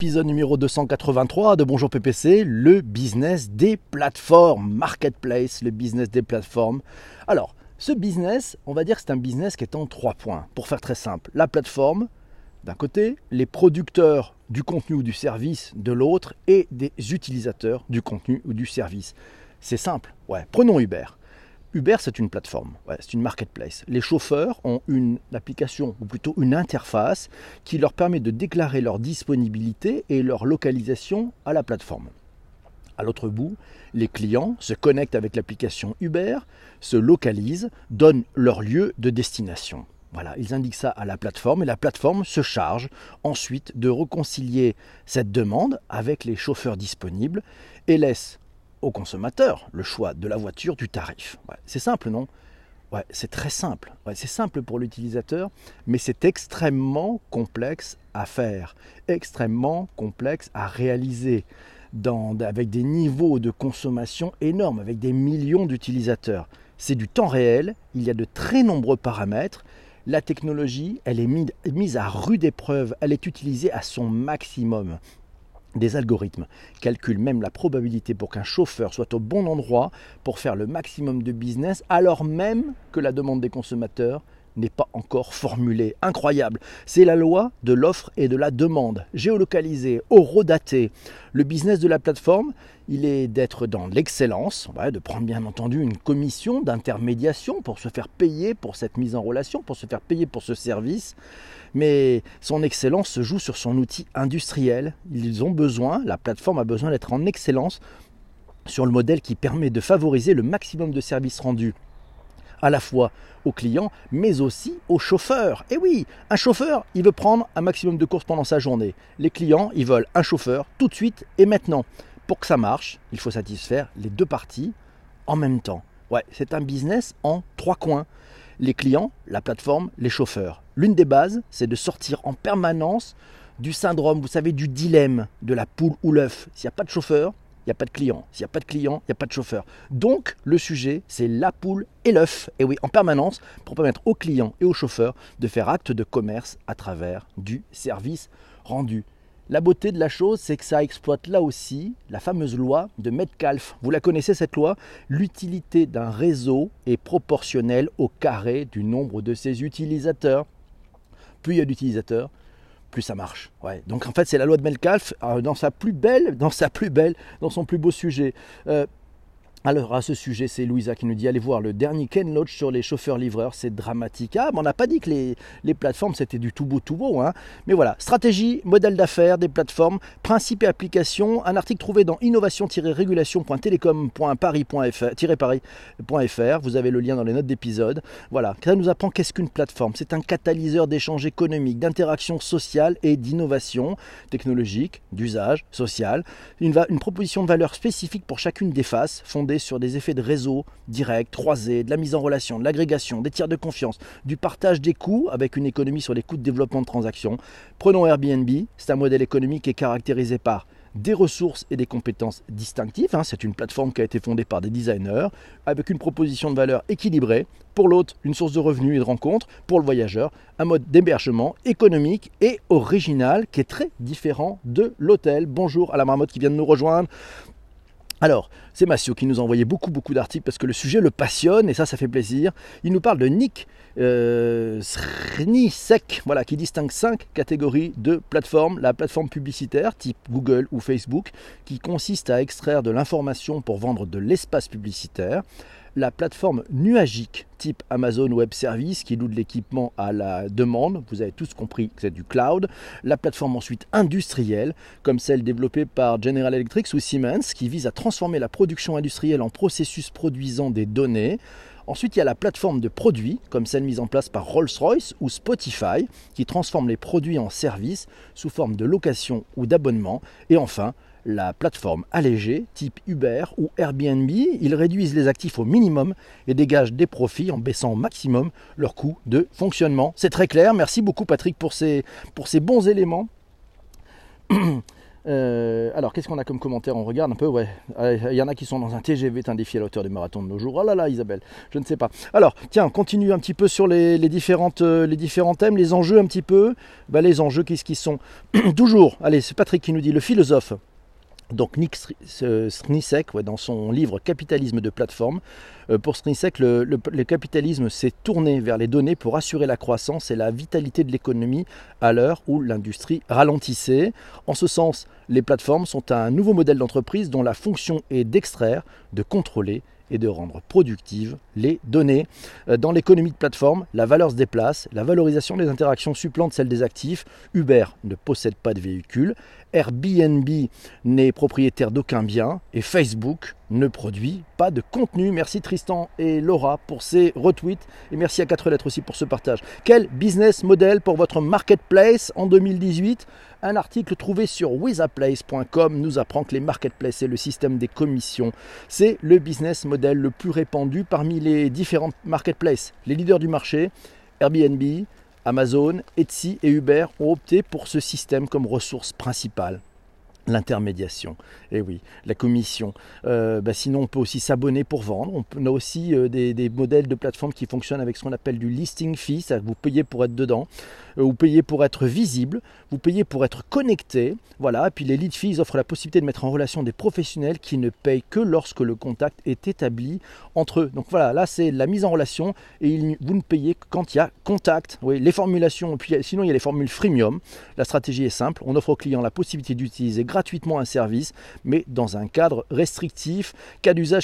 épisode numéro 283 de Bonjour PPC, le business des plateformes, marketplace, le business des plateformes. Alors, ce business, on va dire que c'est un business qui est en 3 points. Pour faire très simple, la plateforme, d'un côté, les producteurs du contenu ou du service de l'autre et des utilisateurs du contenu ou du service. C'est simple, ouais. Prenons Uber. Uber, c'est une plateforme, ouais, c'est une marketplace. Les chauffeurs ont une application, ou plutôt une interface, qui leur permet de déclarer leur disponibilité et leur localisation à la plateforme. À l'autre bout, les clients se connectent avec l'application Uber, se localisent, donnent leur lieu de destination. Voilà, ils indiquent ça à la plateforme et la plateforme se charge ensuite de réconcilier cette demande avec les chauffeurs disponibles et laisse au consommateur le choix de la voiture, du tarif. Ouais, c'est simple, non? Ouais, c'est très simple. Ouais, c'est simple pour l'utilisateur, mais c'est extrêmement complexe à faire, extrêmement complexe à réaliser, avec des niveaux de consommation énormes, avec des millions d'utilisateurs. C'est du temps réel, il y a de très nombreux paramètres. La technologie, elle est mise à rude épreuve, elle est utilisée à son maximum. Des algorithmes calculent même la probabilité pour qu'un chauffeur soit au bon endroit pour faire le maximum de business, alors même que la demande des consommateurs n'est pas encore formulée. Incroyable, c'est la loi de l'offre et de la demande. Géolocalisé, horodaté. Le business de la plateforme, il est d'être dans l'excellence, de prendre bien entendu une commission d'intermédiation pour se faire payer pour cette mise en relation, pour se faire payer pour ce service. Mais son excellence se joue sur son outil industriel. La plateforme a besoin d'être en excellence sur le modèle qui permet de favoriser le maximum de services rendus à la fois aux clients, mais aussi aux chauffeurs. Et oui, un chauffeur, il veut prendre un maximum de courses pendant sa journée. Les clients, ils veulent un chauffeur tout de suite et maintenant. Pour que ça marche, il faut satisfaire les deux parties en même temps. Ouais, c'est un business en 3 coins. Les clients, la plateforme, les chauffeurs. L'une des bases, c'est de sortir en permanence du syndrome, vous savez, du dilemme de la poule ou l'œuf. S'il n'y a pas de chauffeur, il n'y a pas de client. S'il n'y a pas de client, il n'y a pas de chauffeur. Donc, le sujet, c'est la poule et l'œuf. Et oui, en permanence, pour permettre aux clients et aux chauffeurs de faire acte de commerce à travers du service rendu. La beauté de la chose, c'est que ça exploite là aussi la fameuse loi de Metcalfe. Vous la connaissez cette loi? L'utilité d'un réseau est proportionnelle au carré du nombre de ses utilisateurs. Plus il y a d'utilisateurs, plus ça marche. Ouais. Donc en fait, c'est la loi de Metcalfe dans son plus beau sujet. Alors à ce sujet, c'est Louisa qui nous dit allez voir le dernier Ken Loach sur les chauffeurs-livreurs, c'est dramatique. Ah, mais on n'a pas dit que les plateformes c'était du tout beau, hein. Mais voilà, stratégie, modèle d'affaires des plateformes, principes et applications, un article trouvé dans innovation-régulation.telecom.paris.fr, vous avez le lien dans les notes d'épisode. Voilà, ça nous apprend qu'est-ce qu'une plateforme. C'est un catalyseur d'échanges économiques, d'interaction sociale et d'innovation technologique, d'usage, social. Une proposition de valeur spécifique pour chacune des faces, fondée sur des effets de réseau direct, croisés, de la mise en relation, de l'agrégation, des tiers de confiance, du partage des coûts avec une économie sur les coûts de développement de transactions. Prenons Airbnb, c'est un modèle économique qui est caractérisé par des ressources et des compétences distinctives. C'est une plateforme qui a été fondée par des designers avec une proposition de valeur équilibrée. Pour l'hôte, une source de revenus et de rencontres. Pour le voyageur, un mode d'hébergement économique et original qui est très différent de l'hôtel. Bonjour à la marmotte qui vient de nous rejoindre. Alors, c'est Massio qui nous a envoyé beaucoup d'articles parce que le sujet le passionne et ça fait plaisir. Il nous parle de Nick Srnicek, qui distingue 5 catégories de plateformes. La plateforme publicitaire type Google ou Facebook qui consiste à extraire de l'information pour vendre de l'espace publicitaire. La plateforme nuagique type Amazon Web Service qui loue de l'équipement à la demande, vous avez tous compris que c'est du cloud. La plateforme ensuite industrielle comme celle développée par General Electric ou Siemens qui vise à transformer la production industrielle en processus produisant des données. Ensuite, il y a la plateforme de produits, comme celle mise en place par Rolls-Royce ou Spotify, qui transforme les produits en services sous forme de location ou d'abonnement. Et enfin, la plateforme allégée, type Uber ou Airbnb, ils réduisent les actifs au minimum et dégagent des profits en baissant au maximum leur coût de fonctionnement. C'est très clair, merci beaucoup Patrick pour ces bons éléments. Alors, qu'est-ce qu'on a comme commentaire? On regarde un peu, ouais. Il y en a qui sont dans un TGV, un défi à la hauteur du marathon de nos jours. Oh là là, Isabelle, je ne sais pas. Alors, tiens, on continue un petit peu sur les différents thèmes, les enjeux un petit peu. Les enjeux, qu'est-ce qu'ils sont? Toujours, allez, c'est Patrick qui nous dit, le philosophe. Donc Nick Srnicek, dans son livre Capitalisme de plateforme, pour Srnicek, le capitalisme s'est tourné vers les données pour assurer la croissance et la vitalité de l'économie à l'heure où l'industrie ralentissait. En ce sens, les plateformes sont un nouveau modèle d'entreprise dont la fonction est d'extraire, de contrôler et de rendre productives les données. Dans l'économie de plateforme, la valeur se déplace, la valorisation des interactions supplante celle des actifs. Uber ne possède pas de véhicule, Airbnb n'est propriétaire d'aucun bien et Facebook ne produit pas de contenu. Merci Tristan et Laura pour ces retweets et merci à 4 lettres aussi pour ce partage. Quel business model pour votre marketplace en 2018? Un article trouvé sur wizaplace.com nous apprend que les marketplaces et le système des commissions, c'est le business model le plus répandu parmi les différentes marketplaces. Les leaders du marché, Airbnb, Amazon, Etsy et Uber ont opté pour ce système comme ressource principale. L'intermédiation, et oui, la commission. Sinon, on peut aussi s'abonner pour vendre. On a aussi des modèles de plateforme qui fonctionnent avec ce qu'on appelle du listing fee, c'est-à-dire que vous payez pour être dedans, vous payez pour être visible, vous payez pour être connecté. Voilà. Et puis les lead fees offrent la possibilité de mettre en relation des professionnels qui ne payent que lorsque le contact est établi entre eux. Donc voilà, là c'est la mise en relation et vous ne payez que quand il y a contact. Oui, les formulations, et puis sinon il y a les formules freemium. La stratégie est simple, on offre aux clients la possibilité d'utiliser gratuitement un service, mais dans un cadre restrictif. Cas d'usage,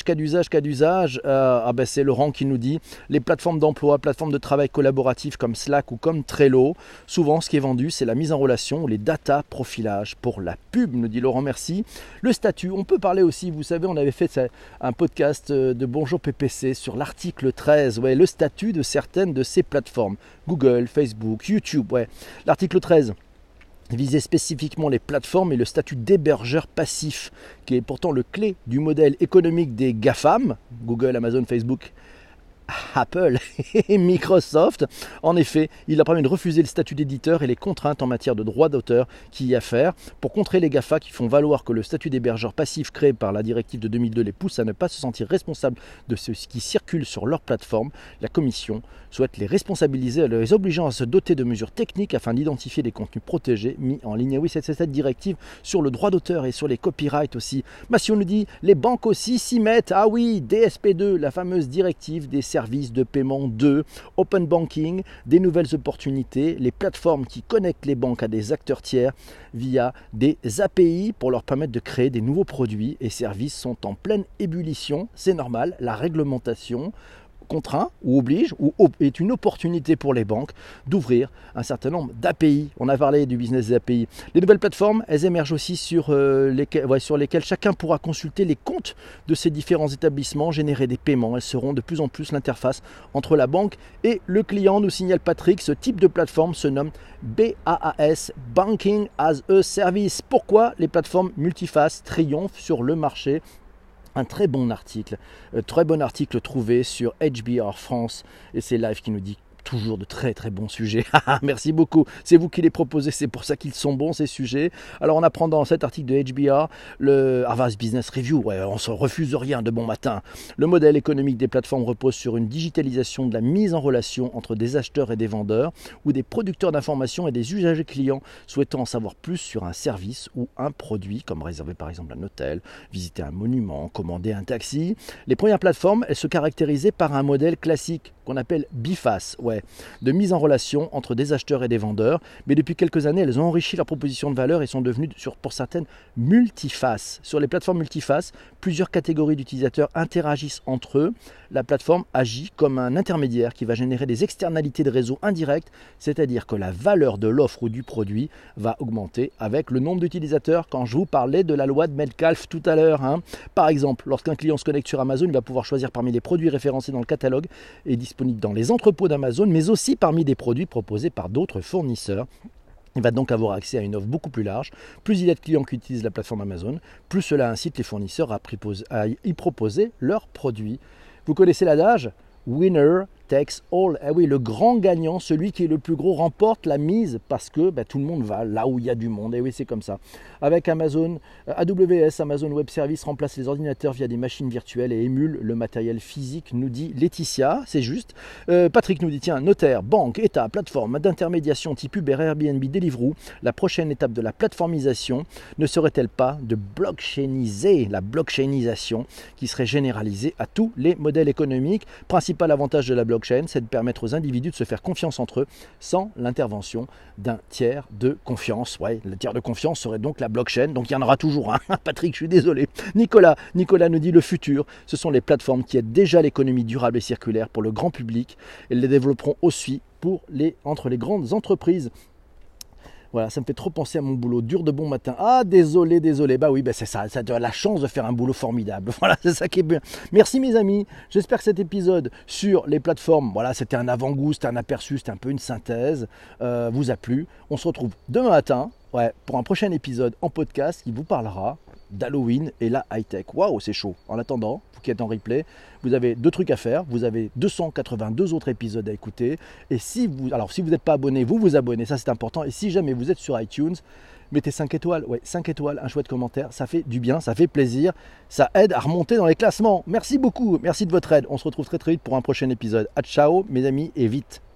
c'est Laurent qui nous dit les plateformes d'emploi, plateformes de travail collaboratif comme Slack ou comme Trello. Souvent, ce qui est vendu, c'est la mise en relation ou les data profilage pour la pub, nous dit Laurent, merci. Le statut, on peut parler aussi, vous savez, on avait fait un podcast de Bonjour PPC sur l'article 13, le statut de certaines de ces plateformes, Google, Facebook, YouTube, l'article 13. Visait spécifiquement les plateformes et le statut d'hébergeur passif, qui est pourtant le clé du modèle économique des GAFAM, Google, Amazon, Facebook, Apple et Microsoft. En effet, il a permis de refuser le statut d'éditeur et les contraintes en matière de droit d'auteur qu'il y a à faire pour contrer les GAFA qui font valoir que le statut d'hébergeur passif créé par la directive de 2002 les pousse à ne pas se sentir responsables de ce qui circule sur leur plateforme. La Commission souhaite les responsabiliser en les obligeant à se doter de mesures techniques afin d'identifier les contenus protégés mis en ligne. Et oui, c'est cette directive sur le droit d'auteur et sur les copyrights aussi. Si on nous dit, les banques aussi s'y mettent. Ah oui, DSP2, la fameuse directive des services de paiement 2, Open Banking, des nouvelles opportunités, les plateformes qui connectent les banques à des acteurs tiers via des API pour leur permettre de créer des nouveaux produits et services sont en pleine ébullition. C'est normal, la réglementation contraint ou oblige ou est une opportunité pour les banques d'ouvrir un certain nombre d'API. On a parlé du business des API. Les nouvelles plateformes, elles émergent aussi sur lesquelles chacun pourra consulter les comptes de ces différents établissements, générer des paiements. Elles seront de plus en plus l'interface entre la banque et le client, nous signale Patrick. Ce type de plateforme se nomme BaaS, Banking as a Service. Pourquoi les plateformes multifaces triomphent sur le marché? Un très bon article trouvé sur HBR France et c'est Live qui nous dit toujours de très très bons sujets. Merci beaucoup, c'est vous qui les proposez, c'est pour ça qu'ils sont bons ces sujets. Alors on apprend dans cet article de HBR, le Harvard Business Review, on se refuse rien de bon matin. Le modèle économique des plateformes repose sur une digitalisation de la mise en relation entre des acheteurs et des vendeurs ou des producteurs d'informations et des usagers clients souhaitant en savoir plus sur un service ou un produit, comme réserver par exemple un hôtel, visiter un monument, commander un taxi. Les premières plateformes, elles se caractérisaient par un modèle classique qu'on appelle biface, de mise en relation entre des acheteurs et des vendeurs. Mais depuis quelques années, elles ont enrichi leur proposition de valeur et sont devenues, pour certaines, multifaces. Sur les plateformes multifaces, plusieurs catégories d'utilisateurs interagissent entre eux. La plateforme agit comme un intermédiaire qui va générer des externalités de réseau indirectes, c'est-à-dire que la valeur de l'offre ou du produit va augmenter avec le nombre d'utilisateurs. Quand je vous parlais de la loi de Metcalfe tout à l'heure, par exemple, lorsqu'un client se connecte sur Amazon, il va pouvoir choisir parmi les produits référencés dans le catalogue et disponibles dans les entrepôts d'Amazon, mais aussi parmi des produits proposés par d'autres fournisseurs. Il va donc avoir accès à une offre beaucoup plus large. Plus il y a de clients qui utilisent la plateforme Amazon, plus cela incite les fournisseurs à y proposer leurs produits. Vous connaissez l'adage ? Winner takes all. Eh oui, le grand gagnant, celui qui est le plus gros, remporte la mise parce que tout le monde va là où il y a du monde. Et oui, c'est comme ça. Avec Amazon, AWS, Amazon Web Services remplace les ordinateurs via des machines virtuelles et émule le matériel physique, nous dit Laetitia. C'est juste. Patrick nous dit, tiens, notaire, banque, État, plateforme d'intermédiation type Uber, Airbnb, Deliveroo, la prochaine étape de la plateformisation ne serait-elle pas de blockchainiser, la blockchainisation qui serait généralisée à tous les modèles économiques. Principal avantage de la blockchain, c'est de permettre aux individus de se faire confiance entre eux sans l'intervention d'un tiers de confiance. Ouais, le tiers de confiance serait donc la blockchain, donc il y en aura toujours un. Patrick, je suis désolé. Nicolas nous dit le futur, ce sont les plateformes qui aident déjà l'économie durable et circulaire pour le grand public et les développeront aussi entre les grandes entreprises. Voilà, ça me fait trop penser à mon boulot dur de bon matin. Ah, désolé. Bah oui, c'est ça a la chance de faire un boulot formidable. Voilà, c'est ça qui est bien. Merci mes amis. J'espère que cet épisode sur les plateformes, voilà, c'était un avant-goût, c'était un aperçu, c'était un peu une synthèse, vous a plu. On se retrouve demain matin, pour un prochain épisode en podcast qui vous parlera d'Halloween et la high-tech. Waouh, c'est chaud. En attendant, vous qui êtes en replay, vous avez 2 trucs à faire. Vous avez 282 autres épisodes à écouter. Et si vous n'êtes pas abonné, vous vous abonnez, ça c'est important. Et si jamais vous êtes sur iTunes, mettez 5 étoiles. 5 étoiles, un chouette commentaire. Ça fait du bien, ça fait plaisir. Ça aide à remonter dans les classements. Merci beaucoup. Merci de votre aide. On se retrouve très très vite pour un prochain épisode. À ciao mes amis et vite.